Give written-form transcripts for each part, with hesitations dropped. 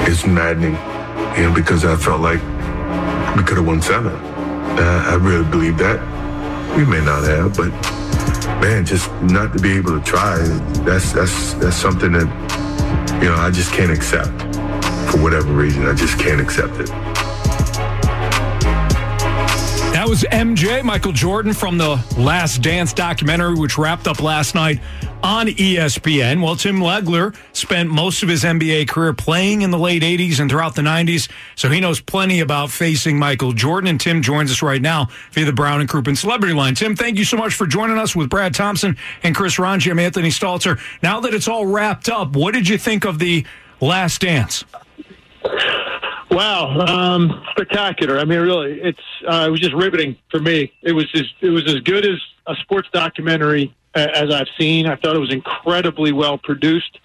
is maddening, because I felt like we could have won 7. I really believe that. We may not have, but man, just not to be able to try, that's something that, I just can't accept. For whatever reason, I just can't accept it. That was MJ, Michael Jordan, from the Last Dance documentary, which wrapped up last night on ESPN. Well, Tim Legler spent most of his NBA career playing in the late 80s and throughout the 90s, so he knows plenty about facing Michael Jordan. And Tim joins us right now via the Brown and Crouppen Celebrity Line. Tim, thank you so much for joining us with Brad Thompson and Chris Ranji. I'm Anthony Stalter. Now that it's all wrapped up, what did you think of the Last Dance? Wow, spectacular. I mean, really, it was just riveting for me. It was as good as a sports documentary as I've seen. I thought it was incredibly well produced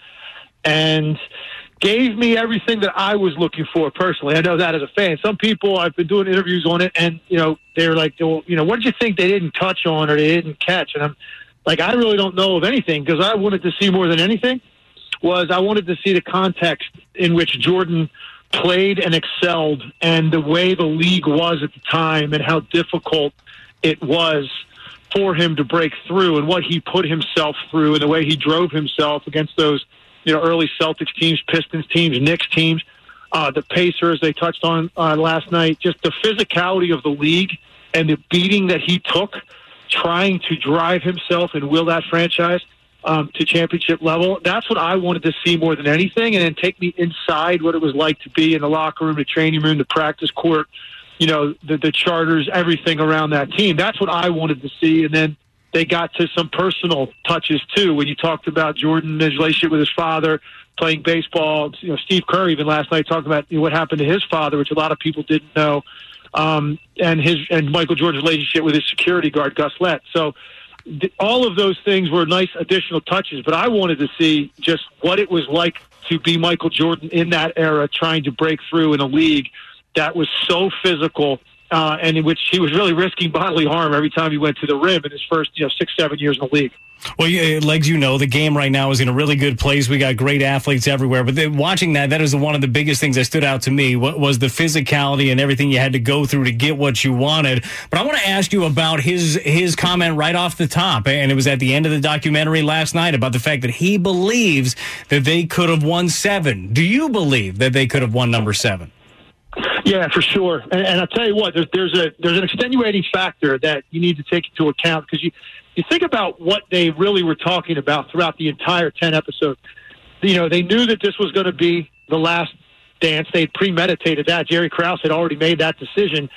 and gave me everything that I was looking for personally. I know that as a fan. Some people, I've been doing interviews on it, and they're like, well, what did you think they didn't touch on or they didn't catch? And I'm like, I really don't know of anything, because I wanted to see more than anything was I wanted to see the context in which Jordan played and excelled, and the way the league was at the time, and how difficult it was for him to break through, and what he put himself through, and the way he drove himself against those early Celtics teams, Pistons teams, Knicks teams, the Pacers they touched on last night. Just the physicality of the league and the beating that he took trying to drive himself and will that franchise to championship level. That's what I wanted to see more than anything, and then take me inside what it was like to be in the locker room, the training room, the practice court, the charters, everything around that team. That's what I wanted to see. And then they got to some personal touches too, when you talked about Jordan and his relationship with his father, playing baseball. Steve Kerr even last night talked about what happened to his father, which a lot of people didn't know, and Michael Jordan's relationship with his security guard, Gus Lett. So all of those things were nice additional touches, but I wanted to see just what it was like to be Michael Jordan in that era, trying to break through in a league that was so physical, and in which he was really risking bodily harm every time he went to the rim in his first 6-7 years in the league. Well, Legs, the game right now is in a really good place. We got great athletes everywhere. But watching that is one of the biggest things that stood out to me, was the physicality and everything you had to go through to get what you wanted. But I want to ask you about his comment right off the top, and it was at the end of the documentary last night, about the fact that he believes that they could have won 7. Do you believe that they could have won number 7? Yeah, for sure. And I'll tell you what, there's an extenuating factor that you need to take into account, because you think about what they really were talking about throughout the entire 10 episodes. They knew that this was going to be the Last Dance. They premeditated that. Jerry Krause had already made that decision.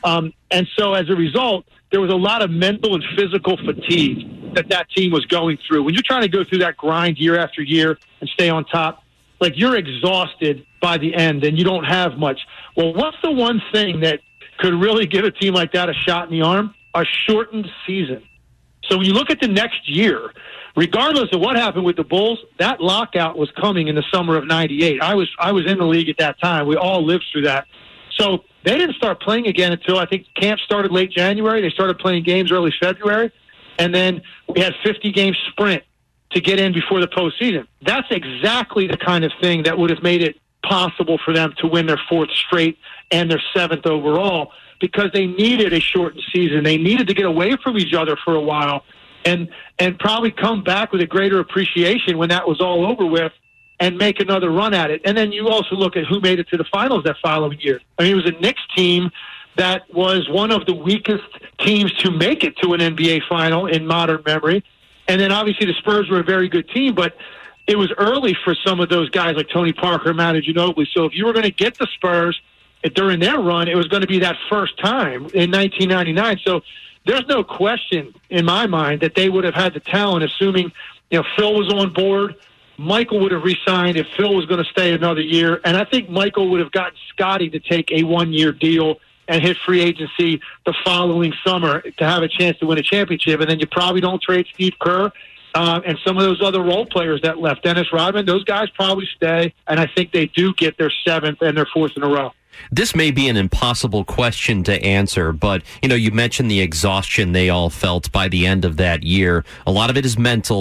And so as a result, there was a lot of mental and physical fatigue that team was going through. When you're trying to go through that grind year after year and stay on top, like, you're exhausted by the end and you don't have much. Well, what's the one thing that could really give a team like that a shot in the arm? A shortened season. So when you look at the next year, regardless of what happened with the Bulls, that lockout was coming in the summer of '98. I was in the league at that time. We all lived through that. So they didn't start playing again until, I think, camp started late January. They started playing games early February. And then we had 50-game sprint to get in before the postseason. That's exactly the kind of thing that would have made it possible for them to win their 4th straight and their 7th overall, because they needed a shortened season. They needed to get away from each other for a while and probably come back with a greater appreciation when that was all over with, and make another run at it. And then you also look at who made it to the finals that following year. I mean, it was a Knicks team that was one of the weakest teams to make it to an NBA final in modern memory. And then obviously the Spurs were a very good team, but it was early for some of those guys like Tony Parker, Manu Ginobili. So if you were going to get the Spurs during their run, it was going to be that first time in 1999. So there's no question in my mind that they would have had the talent, assuming Phil was on board. Michael would have re-signed if Phil was going to stay another year. And I think Michael would have gotten Scottie to take a 1-year deal and hit free agency the following summer to have a chance to win a championship. And then you probably don't trade Steve Kerr and some of those other role players that left. Dennis Rodman, those guys probably stay, and I think they do get their 7th and their 4th in a row. This may be an impossible question to answer, but, you mentioned the exhaustion they all felt by the end of that year. A lot of it is mental,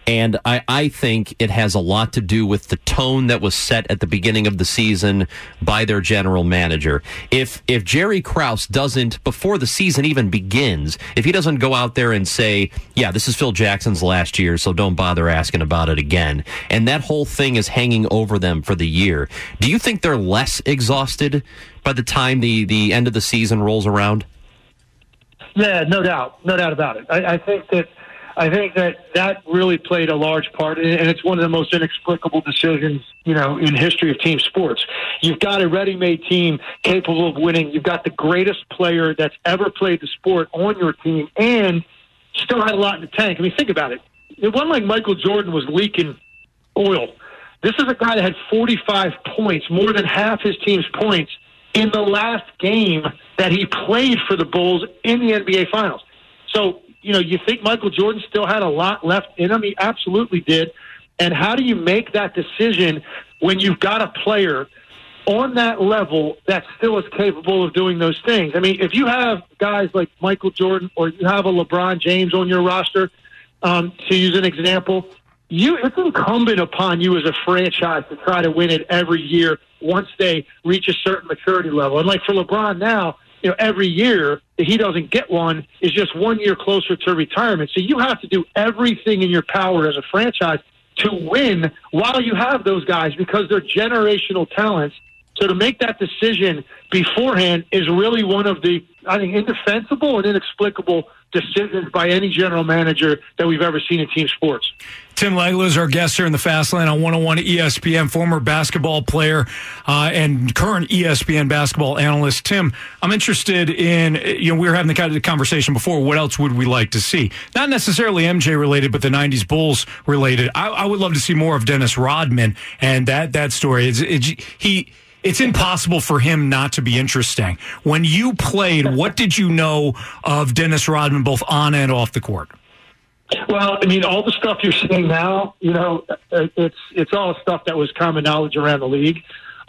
And I think it has a lot to do with the tone that was set at the beginning of the season by their general manager. If Jerry Krause doesn't, before the season even begins, if he doesn't go out there and say, yeah, this is Phil Jackson's last year, so don't bother asking about it again, and that whole thing is hanging over them for the year, do you think they're less exhausted by the time the end of the season rolls around? Yeah, no doubt about it. I think that really played a large part, and it's one of the most inexplicable decisions, in history of team sports. You've got a ready-made team capable of winning. You've got the greatest player that's ever played the sport on your team, and still had a lot in the tank. I mean, think about it. It wasn't like Michael Jordan was leaking oil. This is a guy that had 45 points, more than half his team's points, in the last game that he played for the Bulls in the NBA Finals. So, you think Michael Jordan still had a lot left in him? He absolutely did. And how do you make that decision when you've got a player on that level that still is capable of doing those things? I mean, if you have guys like Michael Jordan or you have a LeBron James on your roster, to use an example, it's incumbent upon you as a franchise to try to win it every year once they reach a certain maturity level. And like for LeBron now, every year that he doesn't get one is just 1 year closer to retirement. So you have to do everything in your power as a franchise to win while you have those guys because they're generational talents. So to make that decision beforehand is really one of the, I think, indefensible and inexplicable decisions by any general manager that we've ever seen in team sports. Tim Legler is our guest here in the Fast Lane on 101 ESPN, former basketball player and current ESPN basketball analyst. Tim, I'm interested in, we were having the kind of conversation before, what else would we like to see? Not necessarily MJ related, but the 90s Bulls related. I would love to see more of Dennis Rodman and that story. It's impossible for him not to be interesting. When you played, what did you know of Dennis Rodman both on and off the court? Well, I mean, all the stuff you're seeing now, it's all stuff that was common knowledge around the league.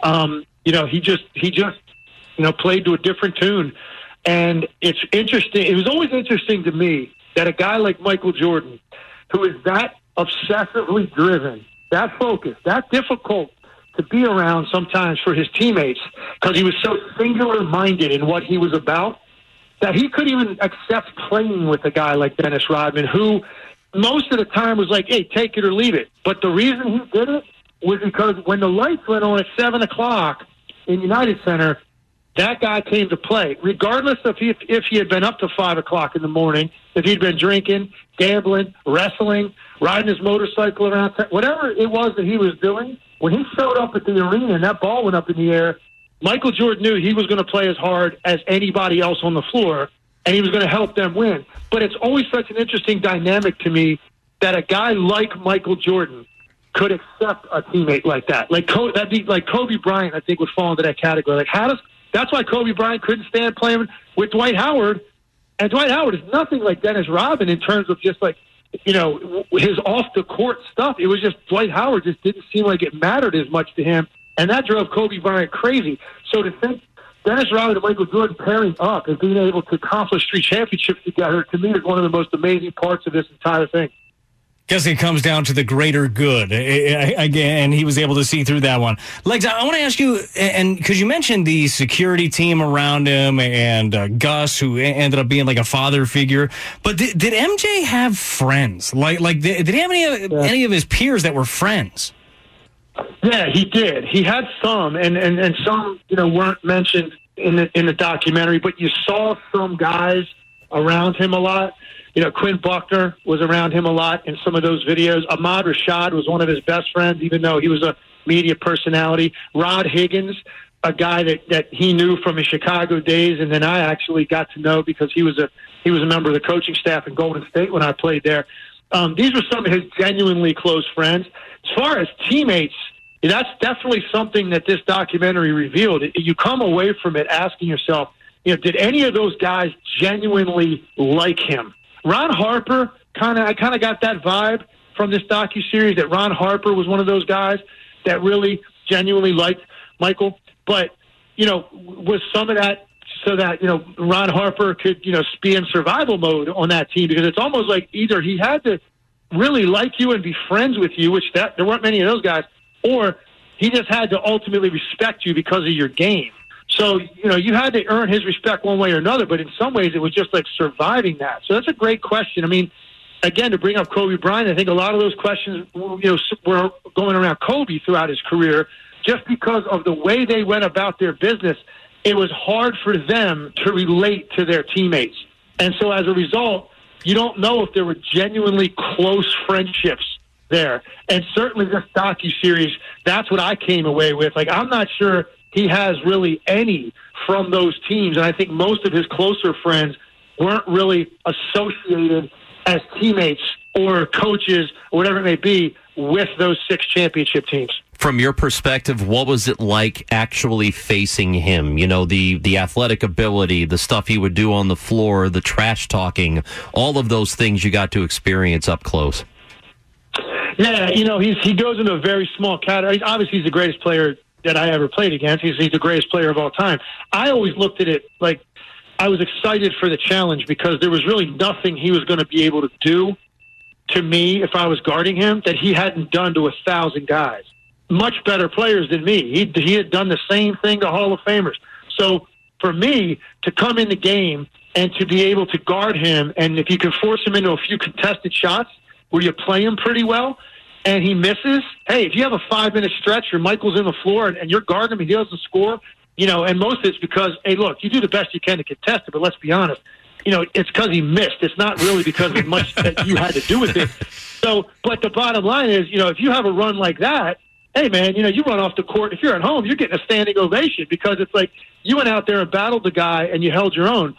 He just played to a different tune. And it's interesting. It was always interesting to me that a guy like Michael Jordan, who is that obsessively driven, that focused, that difficult to be around sometimes for his teammates because he was so singular-minded in what he was about, that he couldn't even accept playing with a guy like Dennis Rodman, who most of the time was like, hey, take it or leave it. But the reason he did it was because when the lights went on at 7 o'clock in United Center, that guy came to play, regardless of if he had been up to 5 o'clock in the morning, if he'd been drinking, gambling, wrestling, riding his motorcycle around, whatever it was that he was doing. When he showed up at the arena and that ball went up in the air, Michael Jordan knew he was going to play as hard as anybody else on the floor, and he was going to help them win. But it's always such an interesting dynamic to me that a guy like Michael Jordan could accept a teammate like that. That'd be like Kobe Bryant, I think, would fall into that category. That's why Kobe Bryant couldn't stand playing with Dwight Howard. And Dwight Howard is nothing like Dennis Rodman in terms of just his off-the-court stuff. It was just Dwight Howard just didn't seem like it mattered as much to him, and that drove Kobe Bryant crazy. So to think Dennis Rodman and Michael Jordan pairing up and being able to accomplish 3 championships together, to me, is one of the most amazing parts of this entire thing. Guess it comes down to the greater good. Again, he was able to see through that one. Legs, I want to ask you, and because you mentioned the security team around him and Gus, who ended up being like a father figure, but did MJ have friends? Did he have any of his peers that were friends? Yeah, he did. He had some, and some weren't mentioned in the documentary, but you saw some guys around him a lot. Quinn Buckner was around him a lot in some of those videos. Ahmad Rashad was one of his best friends, even though he was a media personality. Rod Higgins, a guy that he knew from his Chicago days, and then I actually got to know because he was a member of the coaching staff in Golden State when I played there. These were some of his genuinely close friends. As far as teammates, that's definitely something that this documentary revealed. You come away from it asking yourself, did any of those guys genuinely like him? Ron Harper, I kind of got that vibe from this docuseries that Ron Harper was one of those guys that really genuinely liked Michael. But, was some of that so that, Ron Harper could, be in survival mode on that team? Because it's almost like either he had to really like you and be friends with you, which there weren't many of those guys, or he just had to ultimately respect you because of your game. So, you had to earn his respect one way or another, but in some ways it was just like surviving that. So that's a great question. I mean, again, to bring up Kobe Bryant, I think a lot of those questions, were going around Kobe throughout his career just because of the way they went about their business. It was hard for them to relate to their teammates. And so as a result, you don't know if there were genuinely close friendships there. And certainly this docuseries, that's what I came away with. Like, I'm not sure he has really any from those teams. And I think most of his closer friends weren't really associated as teammates or coaches or whatever it may be with those 6 championship teams. From your perspective, what was it like actually facing him? The athletic ability, the stuff he would do on the floor, the trash talking, all of those things you got to experience up close. Yeah, he goes into a very small category. Obviously, he's the greatest player that I ever played against. He's the greatest player of all time. I always looked at it like I was excited for the challenge because there was really nothing he was going to be able to do to me if I was guarding him that he hadn't done to 1,000 guys. Much better players than me. He had done the same thing to Hall of Famers. So for me to come in the game and to be able to guard him, and if you can force him into a few contested shots where you play him pretty well, and he misses, hey, if you have a 5-minute stretch or Michael's in the floor and you're guarding him and he doesn't score, and most of it's because, hey, look, you do the best you can to contest it, but let's be honest, it's because he missed. It's not really because of much that you had to do with it. So, but the bottom line is, if you have a run like that, hey, man, you run off the court. If you're at home, you're getting a standing ovation because it's like you went out there and battled the guy and you held your own.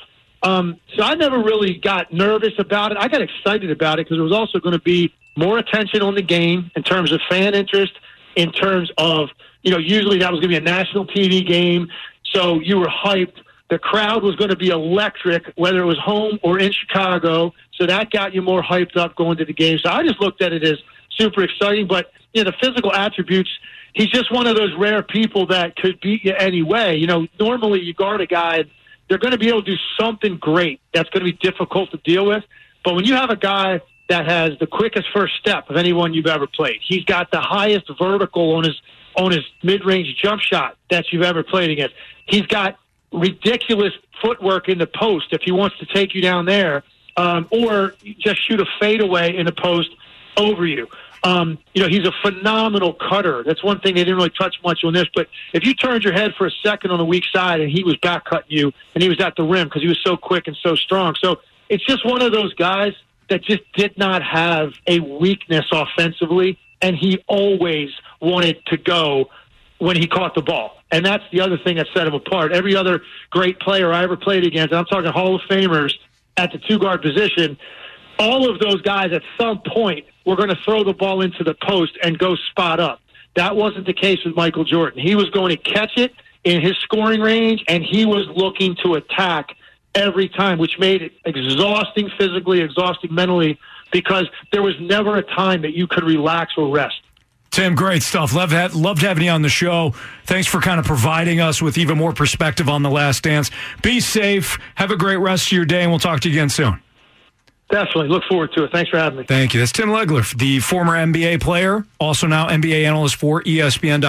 So I never really got nervous about it. I got excited about it because there was also going to be more attention on the game in terms of fan interest, in terms of, usually that was going to be a national TV game. So you were hyped. The crowd was going to be electric, whether it was home or in Chicago. So that got you more hyped up going to the game. So I just looked at it as super exciting. But, the physical attributes, he's just one of those rare people that could beat you anyway. Normally you guard a guy, they're going to be able to do something great that's going to be difficult to deal with. But when you have a guy that has the quickest first step of anyone you've ever played, he's got the highest vertical on his mid-range jump shot that you've ever played against. He's got ridiculous footwork in the post if he wants to take you down there, or just shoot a fadeaway in the post over you. He's a phenomenal cutter. That's one thing they didn't really touch much on this, but if you turned your head for a second on the weak side and he was back cutting you and he was at the rim because he was so quick and so strong. So it's just one of those guys that just did not have a weakness offensively, and he always wanted to go when he caught the ball. And that's the other thing that set him apart. Every other great player I ever played against, and I'm talking Hall of Famers at the 2-guard position, all of those guys at some point were going to throw the ball into the post and go spot up. That wasn't the case with Michael Jordan. He was going to catch it in his scoring range, and he was looking to attack every time, which made it exhausting physically, exhausting mentally, because there was never a time that you could relax or rest. Tim, great stuff. Loved having you on the show. Thanks for kind of providing us with even more perspective on The Last Dance. Be safe. Have a great rest of your day, and we'll talk to you again soon. Definitely. Look forward to it. Thanks for having me. Thank you. That's Tim Legler, the former NBA player, also now NBA analyst for ESPN.